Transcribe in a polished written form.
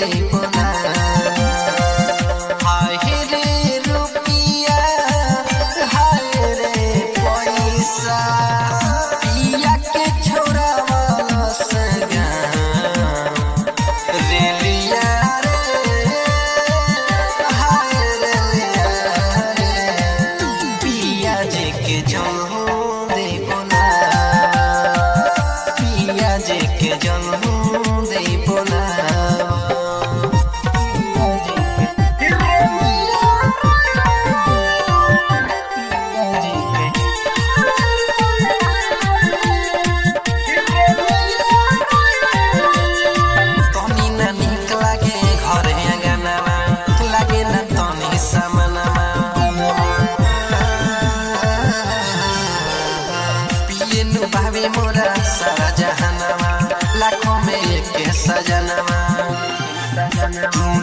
देखना हाय रे रुपिया हाय रे पैसा पिया के छोरा वाला सगा रेलिया रे हाय रेलिया रे पिया जी के जन्म देखना पिया जी के जन्म देखना भावे मोरा सारा जहानमा लाखों में एक सजनमा